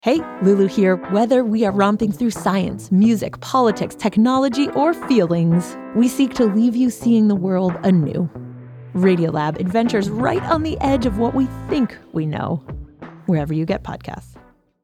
Hey, Lulu here. Whether we are romping through science, music, politics, technology, or feelings, we seek to leave you seeing the world anew. Radiolab adventures right on the edge of what we think we know, wherever you get podcasts.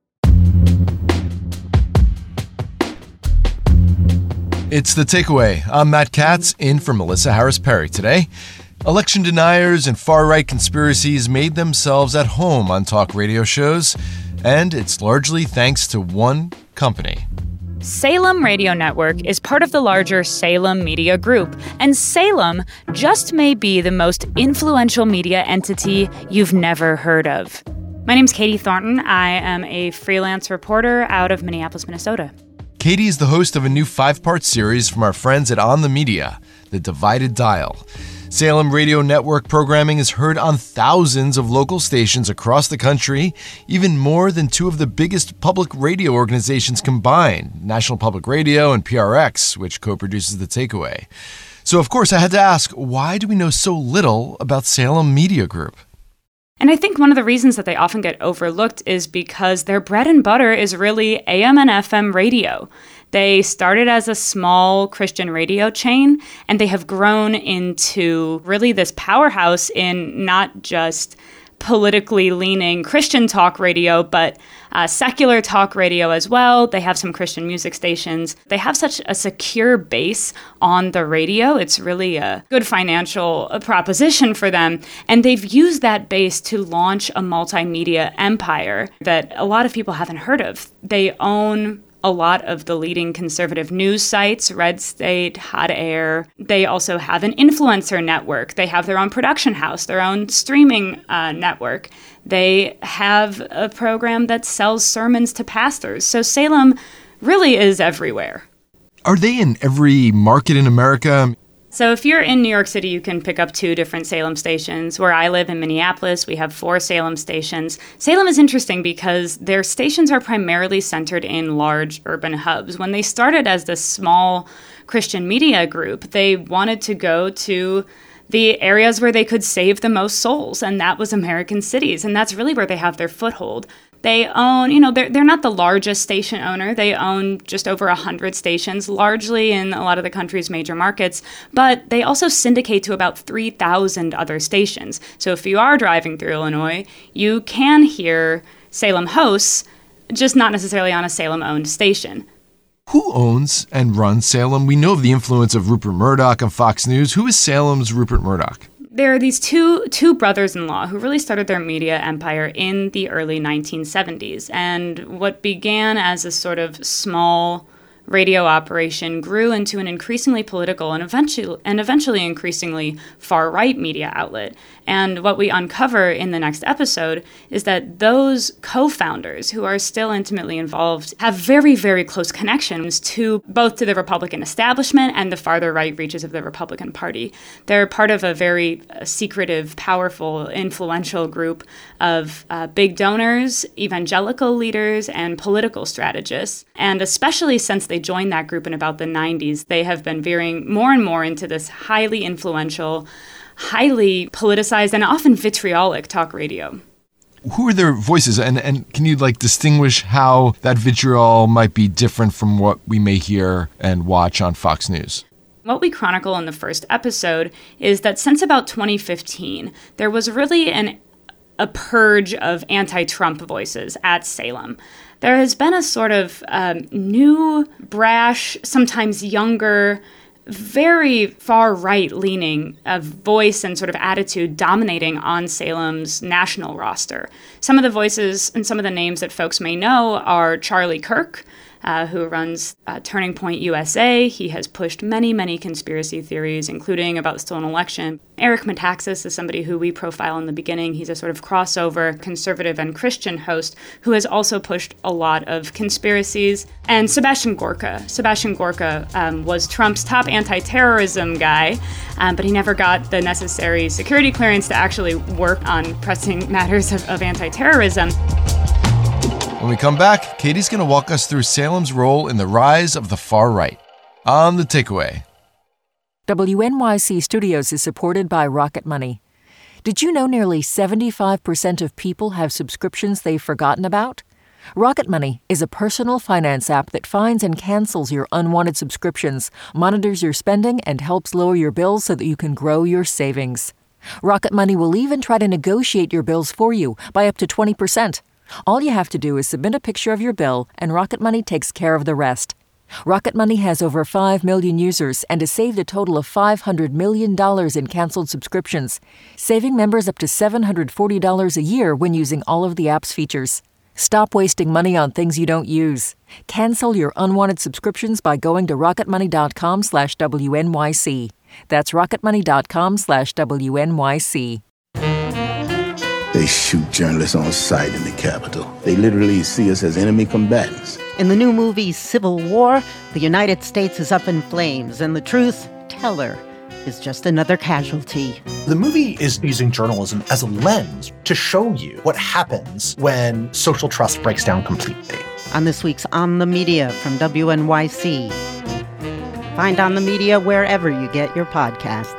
It's The Takeaway. I'm Matt Katz, in for Melissa Harris Perry today. Election deniers and far-right conspiracies made themselves at home on talk radio shows, and it's largely thanks to one company. Salem Radio Network is part of the larger Salem Media Group, and Salem just may be the most influential media entity you've never heard of. My name's Katie Thornton. I am a freelance reporter out of Minneapolis, Minnesota. Katie is the host of a new 5-part series from our friends at On the Media, The Divided Dial. Salem Radio Network programming is heard on thousands of local stations across the country, even more than two of the biggest public radio organizations combined, National Public Radio and PRX, which co-produces The Takeaway. So, of course, I had to ask, why do we know so little about Salem Media Group? And I think one of the reasons that they often get overlooked is because their bread and butter is really AM and FM radio. They started as a small Christian radio chain, and they have grown into really this powerhouse in not just politically leaning Christian talk radio, but secular talk radio as well. They have some Christian music stations. They have such a secure base on the radio. It's really a good financial proposition for them. And they've used that base to launch a multimedia empire that a lot of people haven't heard of. They own a lot of the leading conservative news sites, Red State, Hot Air. They also have an influencer network. They have their own production house, their own streaming network. They have a program that sells sermons to pastors. So Salem really is everywhere. Are they in every market in America? So if you're in New York City, you can pick up 2 different Salem stations. Where I live in Minneapolis, we have 4 Salem stations. Salem is interesting because their stations are primarily centered in large urban hubs. When they started as this small Christian media group, they wanted to go to the areas where they could save the most souls, and that was American cities, and that's really where they have their foothold. They own, they're not the largest station owner. They own just over 100 stations, largely in a lot of the country's major markets, but they also syndicate to about 3,000 other stations. So if you are driving through Illinois, you can hear Salem hosts, just not necessarily on a Salem-owned station. Who owns and runs Salem? We know of the influence of Rupert Murdoch on Fox News. Who is Salem's Rupert Murdoch? There are these two brothers-in-law who really started their media empire in the early 1970s. And what began as a sort of small radio operation grew into an increasingly political and eventually increasingly far-right media outlet. And what we uncover in the next episode is that those co-founders, who are still intimately involved, have very, very close connections to both to the Republican establishment and the farther right reaches of the Republican Party. They're part of a very secretive, powerful, influential group of big donors, evangelical leaders, and political strategists. And especially since they joined that group in about the 90s, they have been veering more and more into this highly influential, highly politicized, and often vitriolic talk radio. Who are their voices? And can you distinguish how that vitriol might be different from what we may hear and watch on Fox News? What we chronicle in the first episode is that since about 2015, there was really a purge of anti-Trump voices at Salem. There has been a sort of new, brash, sometimes younger, very far-right leaning voice and sort of attitude dominating on Salem's national roster. Some of the voices and some of the names that folks may know are Charlie Kirk, who runs Turning Point USA. He has pushed many, many conspiracy theories, including about the stolen election. Eric Metaxas is somebody who we profile in the beginning. He's a sort of crossover conservative and Christian host who has also pushed a lot of conspiracies. And Sebastian Gorka. Sebastian Gorka was Trump's top anti-terrorism guy, but he never got the necessary security clearance to actually work on pressing matters of anti-terrorism. When we come back, Katie's going to walk us through Salem's role in the rise of the far right. On The Takeaway. WNYC Studios is supported by Rocket Money. Did you know nearly 75% of people have subscriptions they've forgotten about? Rocket Money is a personal finance app that finds and cancels your unwanted subscriptions, monitors your spending, and helps lower your bills so that you can grow your savings. Rocket Money will even try to negotiate your bills for you by up to 20%. All you have to do is submit a picture of your bill, and Rocket Money takes care of the rest. Rocket Money has over 5 million users and has saved a total of $500 million in canceled subscriptions, saving members up to $740 a year when using all of the app's features. Stop wasting money on things you don't use. Cancel your unwanted subscriptions by going to rocketmoney.com/WNYC. That's rocketmoney.com/WNYC. They shoot journalists on sight in the Capitol. They literally see us as enemy combatants. In the new movie Civil War, the United States is up in flames, and the truth teller is just another casualty. The movie is using journalism as a lens to show you what happens when social trust breaks down completely. On this week's On the Media from WNYC. Find On the Media wherever you get your podcasts.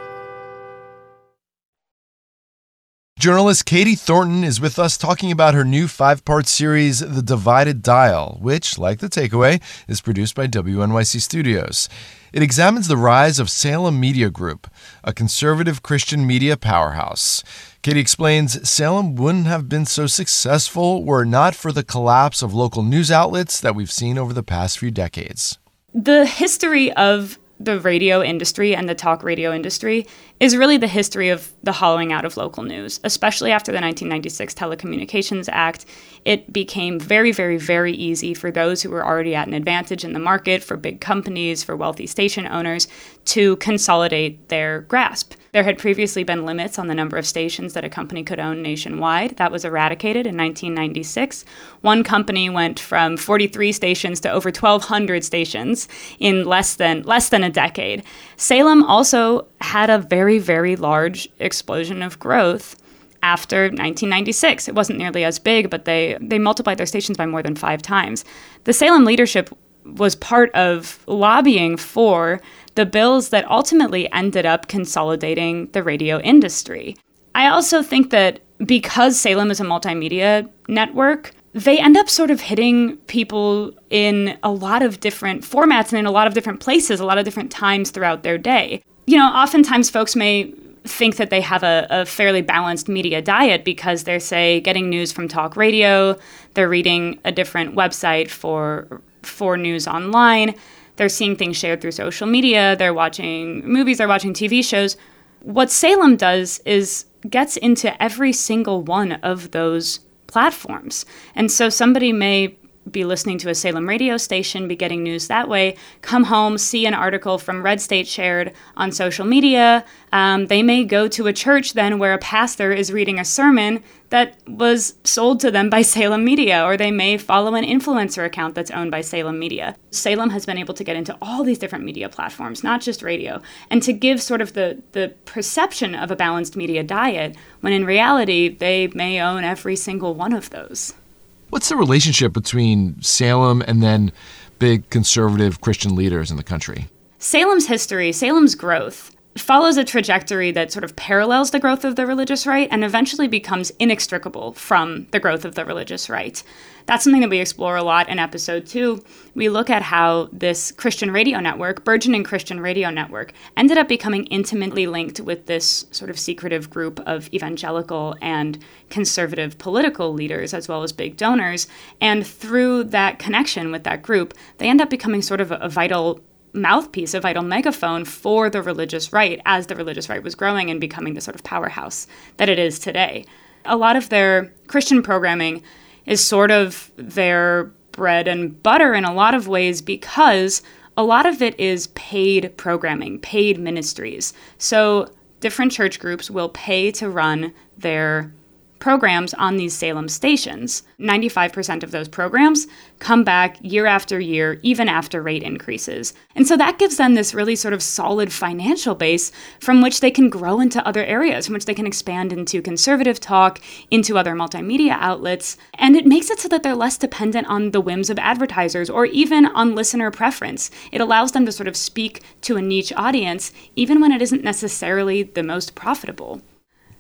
Journalist Katie Thornton is with us talking about her new 5-part series, The Divided Dial, which, like The Takeaway, is produced by WNYC Studios. It examines the rise of Salem Media Group, a conservative Christian media powerhouse. Katie explains Salem wouldn't have been so successful were it not for the collapse of local news outlets that we've seen over the past few decades. The history of the radio industry and the talk radio industry is really the history of the hollowing out of local news. Especially after the 1996 Telecommunications Act, it became very, very, very easy for those who were already at an advantage in the market, for big companies, for wealthy station owners, to consolidate their grasp. There had previously been limits on the number of stations that a company could own nationwide. That was eradicated in 1996. One company went from 43 stations to over 1,200 stations in less than a decade. Salem also had a very, very large explosion of growth after 1996. It wasn't nearly as big, but they multiplied their stations by more than 5 times. The Salem leadership was part of lobbying for the bills that ultimately ended up consolidating the radio industry. I also think that because Salem is a multimedia network, they end up sort of hitting people in a lot of different formats and in a lot of different places, a lot of different times throughout their day. You know, oftentimes folks may think that they have a fairly balanced media diet because they're, say, getting news from talk radio, they're reading a different website for news online, they're seeing things shared through social media, they're watching movies, they're watching TV shows. What Salem does is gets into every single one of those platforms. And so somebody may be listening to a Salem radio station, be getting news that way, come home, see an article from Red State shared on social media. They may go to a church then where a pastor is reading a sermon that was sold to them by Salem Media, or they may follow an influencer account that's owned by Salem Media. Salem has been able to get into all these different media platforms, not just radio, and to give sort of the perception of a balanced media diet, when in reality, they may own every single one of those. What's the relationship between Salem and then big conservative Christian leaders in the country? Salem's history, Salem's growth, follows a trajectory that sort of parallels the growth of the religious right and eventually becomes inextricable from the growth of the religious right. That's something that we explore a lot in episode 2. We look at how this Christian radio network, burgeoning Christian radio network, ended up becoming intimately linked with this sort of secretive group of evangelical and conservative political leaders, as well as big donors. And through that connection with that group, they end up becoming sort of a vital mouthpiece, a vital megaphone for the religious right as the religious right was growing and becoming the sort of powerhouse that it is today. A lot of their Christian programming is sort of their bread and butter in a lot of ways because a lot of it is paid programming, paid ministries. So different church groups will pay to run their programs on these Salem stations. 95% of those programs come back year after year, even after rate increases. And so that gives them this really sort of solid financial base from which they can grow into other areas, from which they can expand into conservative talk, into other multimedia outlets. And it makes it so that they're less dependent on the whims of advertisers or even on listener preference. It allows them to sort of speak to a niche audience, even when it isn't necessarily the most profitable.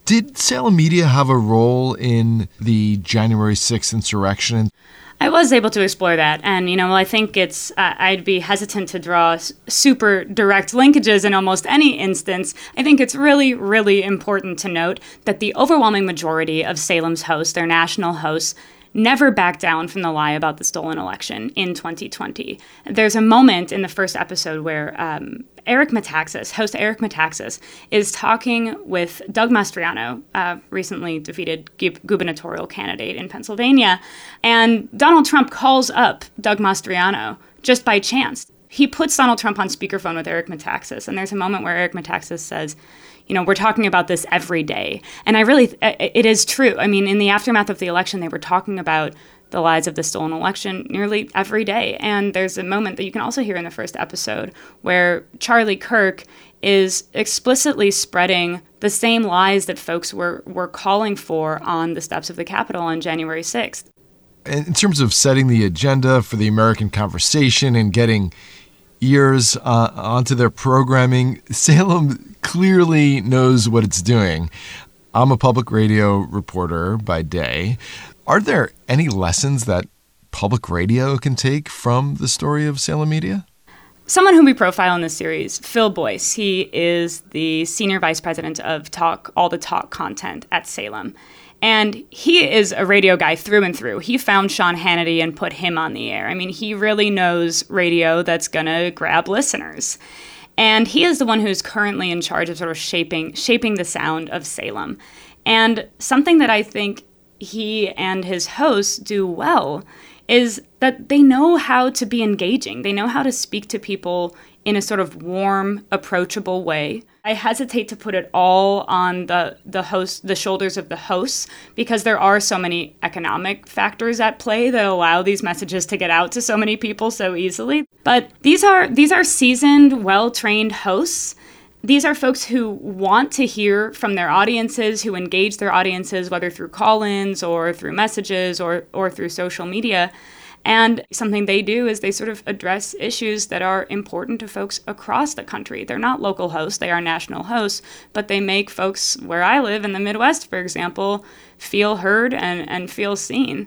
Did Salem Media have a role in the January 6th insurrection? I was able to explore that. And, I think I'd be hesitant to draw super direct linkages in almost any instance. I think it's really, really important to note that the overwhelming majority of Salem's hosts, their national hosts, never backed down from the lie about the stolen election in 2020. There's a moment in the first episode where host Eric Metaxas, is talking with Doug Mastriano, recently defeated gubernatorial candidate in Pennsylvania, and Donald Trump calls up Doug Mastriano just by chance. He puts Donald Trump on speakerphone with Eric Metaxas, and there's a moment where Eric Metaxas says, we're talking about this every day. And it is true. I mean, in the aftermath of the election, they were talking about the lies of the stolen election nearly every day. And there's a moment that you can also hear in the first episode where Charlie Kirk is explicitly spreading the same lies that folks were calling for on the steps of the Capitol on January 6th. In terms of setting the agenda for the American conversation and getting ears onto their programming, Salem clearly knows what it's doing. I'm a public radio reporter by day. Are there any lessons that public radio can take from the story of Salem Media? Someone whom we profile in this series, Phil Boyce. He is the senior vice president of all the talk content at Salem. And he is a radio guy through and through. He found Sean Hannity and put him on the air. I mean, he really knows radio that's going to grab listeners. And he is the one who's currently in charge of sort of shaping the sound of Salem. And something that I think he and his hosts do well is that they know how to be engaging. They know how to speak to people in a sort of warm, approachable way. I hesitate to put it all on the shoulders of the hosts, because there are so many economic factors at play that allow these messages to get out to so many people so easily. But these are seasoned, well-trained hosts. These are folks who want to hear from their audiences, who engage their audiences, whether through call-ins or through messages or through social media. And something they do is they sort of address issues that are important to folks across the country. They're not local hosts, they are national hosts, but they make folks where I live in the Midwest, for example, feel heard and feel seen.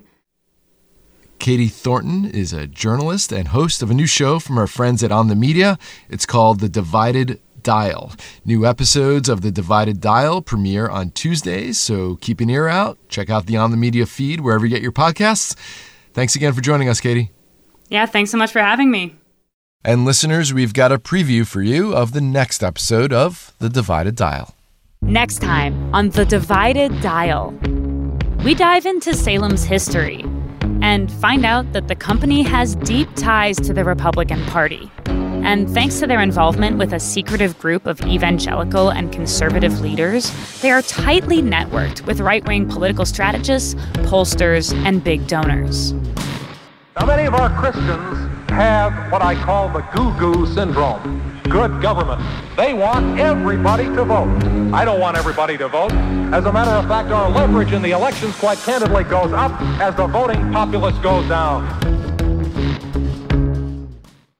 Katie Thornton is a journalist and host of a new show from our friends at On the Media. It's called The Divided Dial. New episodes of The Divided Dial premiere on Tuesdays, so keep an ear out. Check out the On the Media feed wherever you get your podcasts. Thanks again for joining us, Katie. Yeah, thanks so much for having me. And listeners, we've got a preview for you of the next episode of The Divided Dial. Next time on The Divided Dial, we dive into Salem's history and find out that the company has deep ties to the Republican Party. And thanks to their involvement with a secretive group of evangelical and conservative leaders, they are tightly networked with right-wing political strategists, pollsters, and big donors. Now, many of our Christians have what I call the goo-goo syndrome. Good government. They want everybody to vote. I don't want everybody to vote. As a matter of fact, our leverage in the elections, quite candidly, goes up as the voting populace goes down.